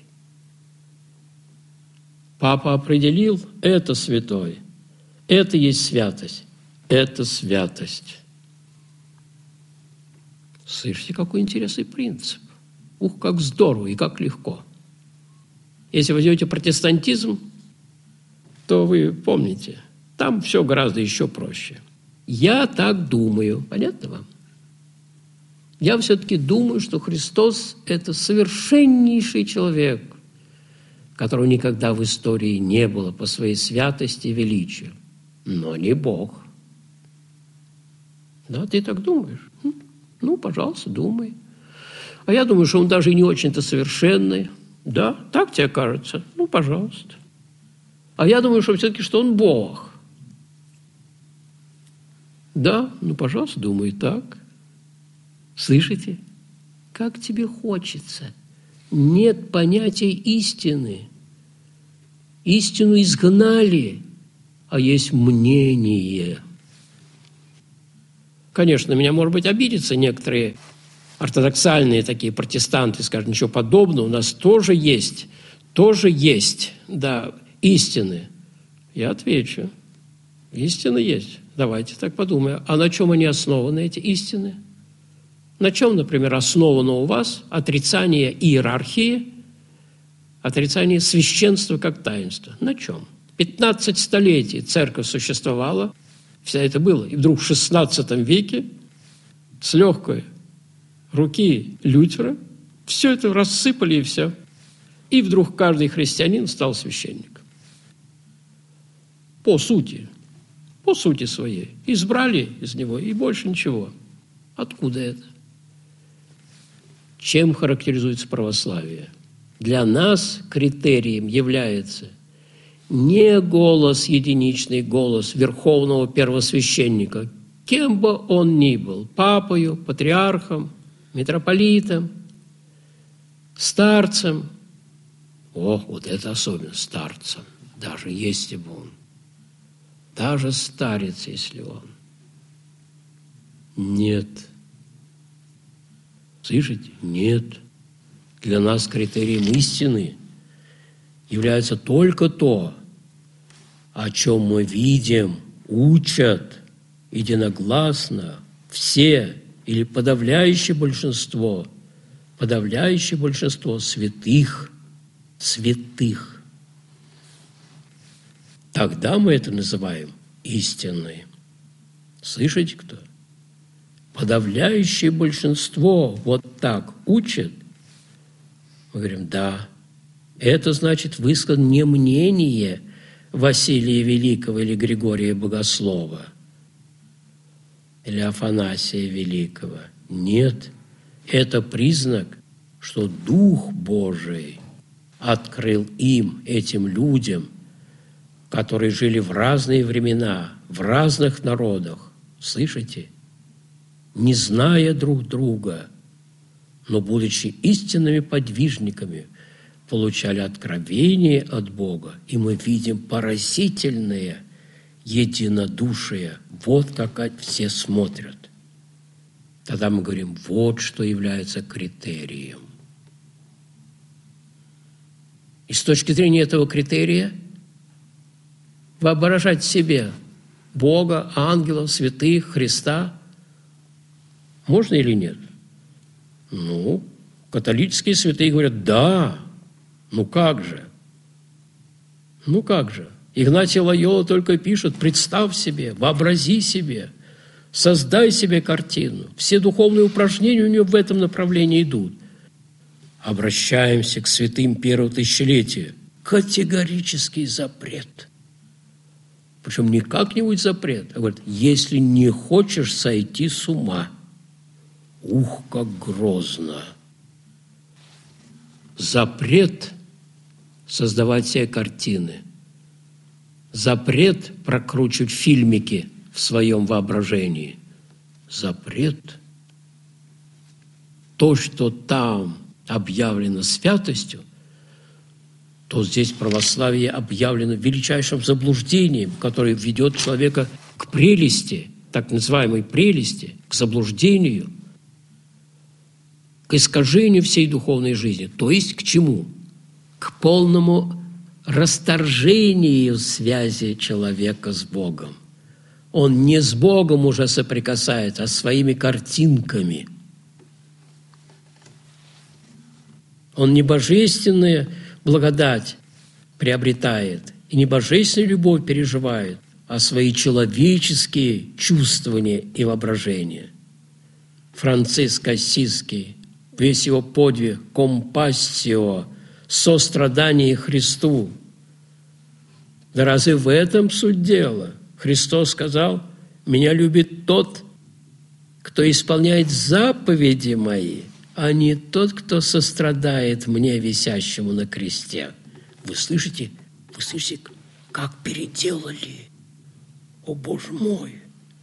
Speaker 1: Папа определил, это святой. Это есть святость. Это святость. Слышите, какой интересный принцип. Ух, как здорово и как легко. Если возьмете протестантизм, то вы помните, там все гораздо еще проще. Я так думаю. Понятно вам? Я все-таки думаю, что Христос – это совершеннейший человек, которого никогда в истории не было по своей святости и величию. Но не Бог. Да, ты так думаешь? Ну, пожалуйста, думай. А я думаю, что он даже и не очень-то совершенный. Да, так тебе кажется? Ну, пожалуйста. А я думаю, что все-таки, что он Бог. Да, ну, пожалуйста, думай так. Слышите? Как тебе хочется. Нет понятия истины. Истину изгнали, а есть мнение. Конечно, меня, может быть, обидятся некоторые ортодоксальные такие протестанты, скажут, ничего подобного, у нас тоже есть, тоже есть, да, истины. Я отвечу, истина есть. Давайте так подумаем. А на чем они основаны, эти истины? На чем, например, основано у вас отрицание иерархии, отрицание священства как таинства? На чем? пятнадцать столетий церковь существовала, вся это было. И вдруг в шестнадцатом веке с легкой руки Лютера все это рассыпали и все. И вдруг каждый христианин стал священником. По сути. По сути своей. Избрали из него, и больше ничего. Откуда это? Чем характеризуется православие? Для нас критерием является не голос, единичный голос верховного первосвященника, кем бы он ни был, папою, патриархом, митрополитом, старцем. О, вот это особенно, старцем, даже если бы он, даже старец, если он. Нет. Слышите? Нет. Для нас критерием истины является только то, о чем мы видим, учат единогласно все или подавляющее большинство, подавляющее большинство святых, святых, Тогда мы это называем истинной. Слышите кто? Подавляющее большинство вот так учит. Мы говорим, да, это значит высказано не мнение Василия Великого или Григория Богослова или Афанасия Великого. Нет, это признак, что Дух Божий открыл им, этим людям, которые жили в разные времена, в разных народах. Слышите? Не зная друг друга, но будучи истинными подвижниками, получали откровение от Бога, и мы видим поразительное единодушие. Вот как все смотрят. Тогда мы говорим, вот что является критерием. И с точки зрения этого критерия воображать себе Бога, ангелов, святых, Христа можно или нет? Ну, католические святые говорят, да, ну как же? Ну как же? Игнатий Лойола только пишет, представь себе, вообрази себе, создай себе картину. Все духовные упражнения у него в этом направлении идут. Обращаемся к святым первого тысячелетия. Категорический запрет. Причем не как-нибудь запрет, а говорит, если не хочешь сойти с ума. Ух, как грозно! Запрет создавать себе картины. Запрет прокручивать фильмики в своем воображении. Запрет. То, что там объявлено святостью, то здесь православие объявлено величайшим заблуждением, которое ведет человека к прелести, так называемой прелести, к заблуждению, к искажению всей духовной жизни. То есть к чему? К полному расторжению связи человека с Богом. Он не с Богом уже соприкасается, а своими картинками. Он не божественную благодать приобретает и не божественную любовь переживает, а свои человеческие чувствования и воображения. Франциск Ассизский, весь его подвиг, компассио, сострадание Христу. Да разве в этом суть дела? Христос сказал, «Меня любит тот, кто исполняет заповеди мои, а не тот, кто сострадает мне, висящему на кресте». Вы слышите? Вы слышите, как переделали? О, Боже мой!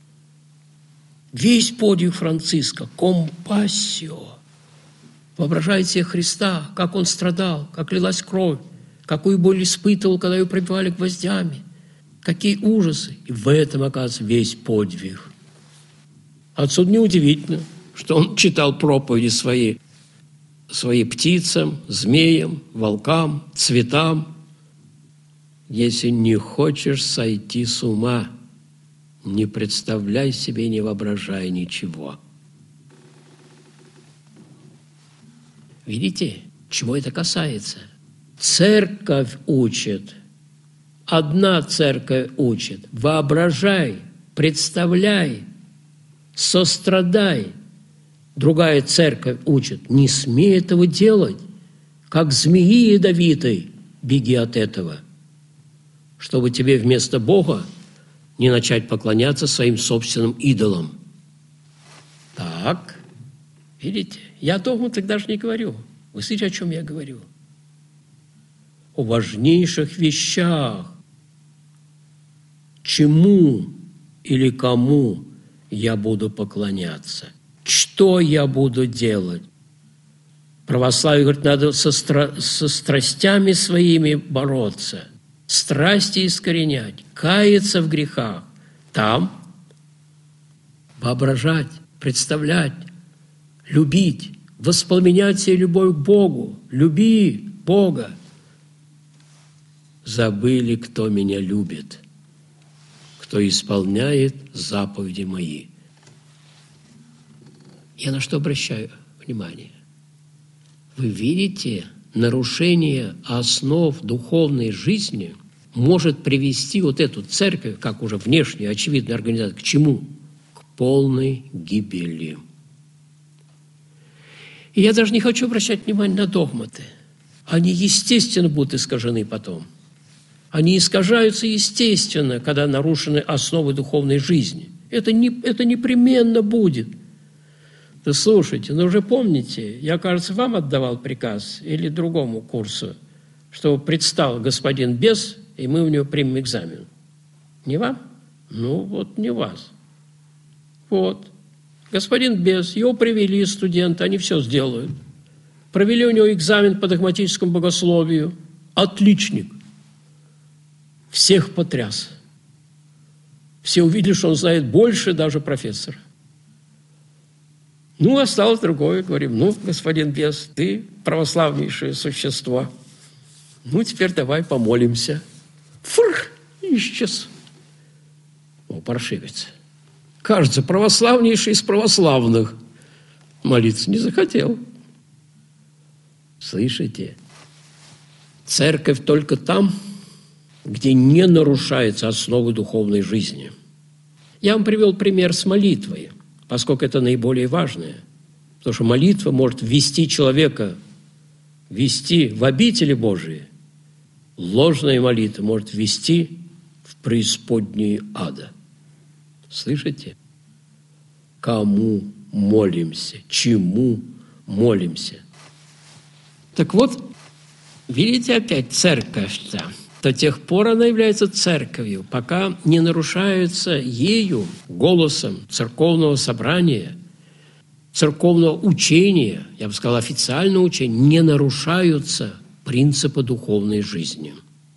Speaker 1: Весь подвиг Франциска, компассио. Воображает себе Христа, как Он страдал, как лилась кровь, какую боль испытывал, когда Его пробивали гвоздями, какие ужасы. И в этом, оказывается, весь подвиг. Отсюда неудивительно, что Он читал проповеди свои, свои птицам, змеям, волкам, цветам. Если не хочешь сойти с ума, не представляй себе, не воображай ничего. Видите, чего это касается? Церковь учит, одна церковь учит. Воображай, представляй, сострадай. Другая церковь учит, не смей этого делать, как змеи ядовитой, беги от этого, чтобы тебе вместо Бога не начать поклоняться своим собственным идолам. Так, видите, я о догматах даже не говорю. Вы слышите, о чем я говорю? О важнейших вещах. Чему или кому я буду поклоняться? Что я буду делать? Православие говорит, надо со, стра- со страстями своими бороться, страсти искоренять, каяться в грехах. Там воображать, представлять, любить, воспламенять себе любовь к Богу. Люби Бога. Забыли, кто меня любит, кто исполняет заповеди мои. Я на что обращаю внимание? Вы видите нарушение основ духовной жизни может привести вот эту церковь, как уже внешнюю, очевидную организацию, к чему? К полной гибели. И я даже не хочу обращать внимание на догматы. Они, естественно, будут искажены потом. Они искажаются естественно, когда нарушены основы духовной жизни. Это, не, это непременно будет. Да слушайте, ну уже помните, я, кажется, вам отдавал приказ или другому курсу, что предстал господин бес, и мы у него примем экзамен. Не вам? Ну вот не вас. Вот. Господин бес, его привели студенты, они все сделают. Провели у него экзамен по догматическому богословию. Отличник. Всех потряс. Все увидели, что он знает больше даже профессора. Ну, осталось другое. Говорим, ну, господин бес, ты православнейшее существо. Ну, теперь давай помолимся. Фур, исчез. О, паршивец. Кажется, православнейший из православных. Молиться не захотел. Слышите? Церковь только там, где не нарушается основы духовной жизни. Я вам привел пример с молитвой, поскольку это наиболее важное. Потому что молитва может ввести человека, ввести в обители Божии. Ложная молитва может ввести в преисподнюю ада. Слышите? Кому молимся? Чему молимся? Так вот, видите опять церковь-то. До тех пор она является церковью, пока не нарушаются ею, голосом церковного собрания, церковного учения, я бы сказал, официального учения, не нарушаются принципы духовной жизни.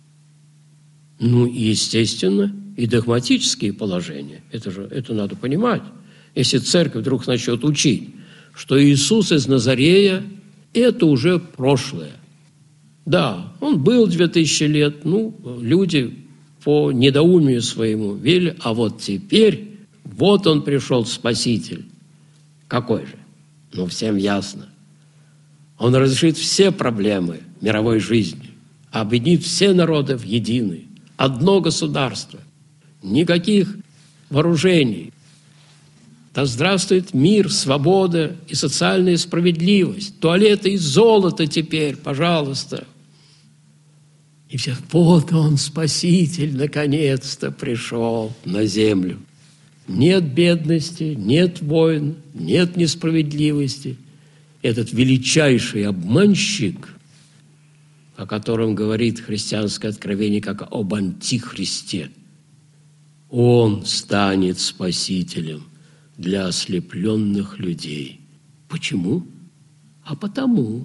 Speaker 1: Ну и, естественно, и догматические положения. Это же это надо понимать. Если церковь вдруг начнет учить, что Иисус из Назарея – это уже прошлое. Да, он был две тысячи лет, ну, люди по недоумию своему верили, а вот теперь, вот он пришел, Спаситель. Какой же? Ну, всем ясно. Он разрешит все проблемы мировой жизни, объединит все народы в единый, одно государство, никаких вооружений. Да здравствует мир, свобода и социальная справедливость. Туалеты из золота теперь, пожалуйста. И все, вот он, Спаситель, наконец-то пришел на землю. Нет бедности, нет войн, нет несправедливости. Этот величайший обманщик, о котором говорит христианское откровение как об антихристе, он станет Спасителем для ослепленных людей. Почему? А потому,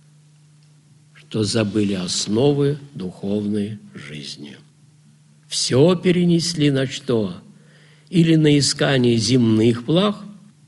Speaker 1: что забыли основы духовной жизни. Все перенесли на что? Или на искание земных благ,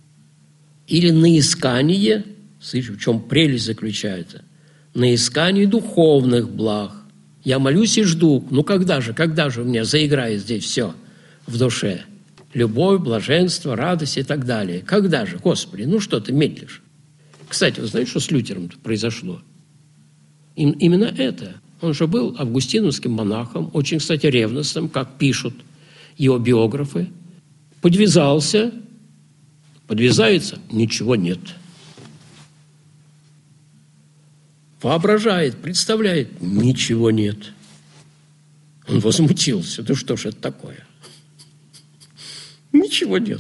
Speaker 1: или на искание, слышишь, в чем прелесть заключается, на искание духовных благ. Я молюсь и жду, ну когда же, когда же у меня заиграет здесь все в душе? Любовь, блаженство, радость и так далее. Когда же, Господи, ну что ты медлишь? Кстати, вы знаете, что с Лютером произошло? Им, именно это. Он же был августиновским монахом, очень, кстати, ревностным, как пишут его биографы. Подвязался, подвязается, ничего нет. Воображает, представляет, ничего нет. Он возмутился. Да что ж это такое? Ничего нет.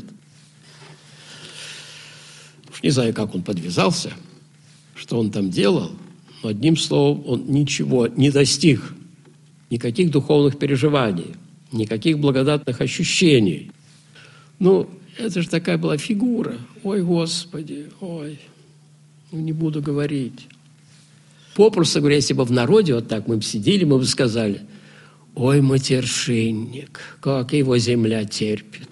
Speaker 1: Уж не знаю, как он подвязался, что он там делал, но одним словом, он ничего не достиг. Никаких духовных переживаний, никаких благодатных ощущений. Ну, это же такая была фигура. Ой, Господи, ой, ну, не буду говорить. Попросту говоря, если бы в народе вот так мы бы сидели, мы бы сказали, ой, матершинник, как его земля терпит.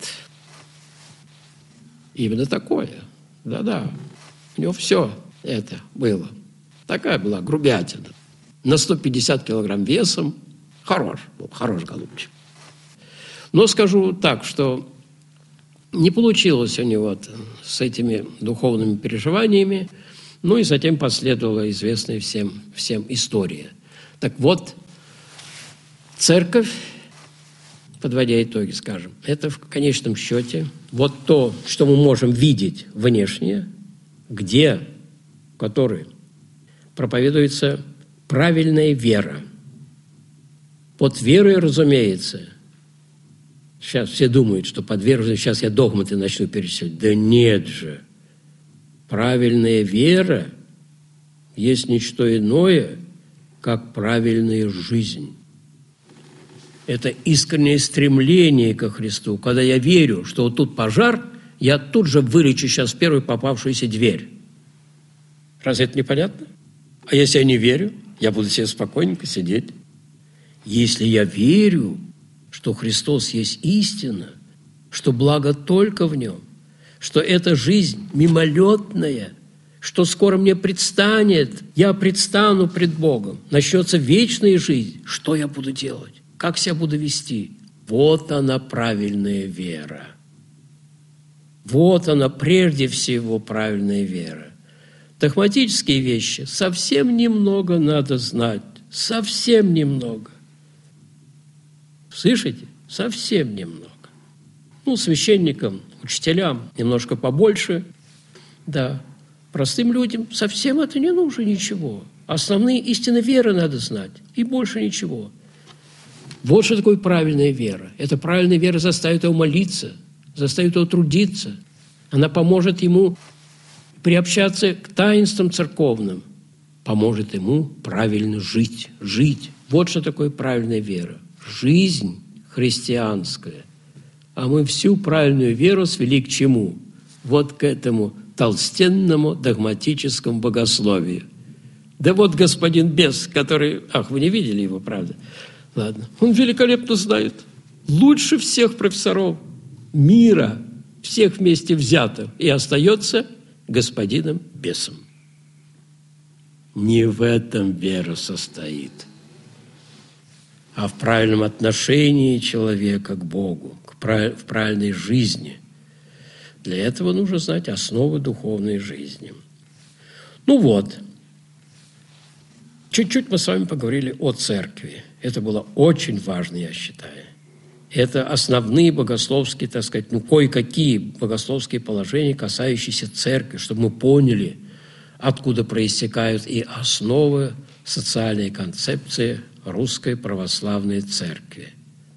Speaker 1: Именно такое. Да-да. У него все это было. Такая была грубятина. На сто пятьдесят килограмм весом. Хорош. Был хорош голубчик. Но скажу так, что не получилось у него с этими духовными переживаниями. Ну и затем последовала известная всем, всем история. Так вот, Церковь, подводя итоги, скажем, это в конечном счете вот то, что мы можем видеть внешне, где, в которой проповедуется правильная вера. Под верой, разумеется, сейчас все думают, что под верой, сейчас я догматы начну перечислять. Да нет же. Правильная вера есть не что иное, как правильная жизнь. Это искреннее стремление ко Христу. Когда я верю, что вот тут пожар, я тут же вылечу сейчас первую попавшуюся дверь. Разве это непонятно? А если я не верю, я буду себе спокойненько сидеть. Если я верю, что Христос есть истина, что благо только в Нем, что эта жизнь мимолетная, что скоро мне предстанет, я предстану пред Богом, начнется вечная жизнь, что я буду делать? Как себя буду вести? Вот она правильная вера. Вот она прежде всего правильная вера. Догматические вещи совсем немного надо знать, совсем немного. Слышите? Совсем немного. Ну, священникам, учителям немножко побольше, да. Простым людям совсем это не нужно ничего. Основные истины веры надо знать, и больше ничего. Вот что такое правильная вера. Эта правильная вера заставит его молиться, заставит его трудиться. Она поможет ему приобщаться к таинствам церковным, поможет ему правильно жить, жить. Вот что такое правильная вера. Жизнь христианская. А мы всю правильную веру свели к чему? Вот к этому толстенному догматическому богословию. Да вот господин бес, который... Ах, вы не видели его, правда? Ладно. Он великолепно знает. Лучше всех профессоров мира, всех вместе взятых. И остается господином бесом. Не в этом вера состоит, а в правильном отношении человека к Богу, в правильной жизни. Для этого нужно знать основы духовной жизни. Ну вот, чуть-чуть мы с вами поговорили о церкви. Это было очень важно, я считаю. Это основные богословские, так сказать, ну, кое-какие богословские положения, касающиеся церкви, чтобы мы поняли, откуда проистекают и основы социальной концепции Русской Православной Церкви.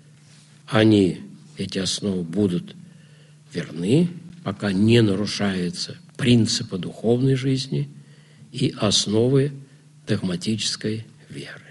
Speaker 1: Они, эти основы, будут верны, пока не нарушаются принципы духовной жизни и основы догматической веры.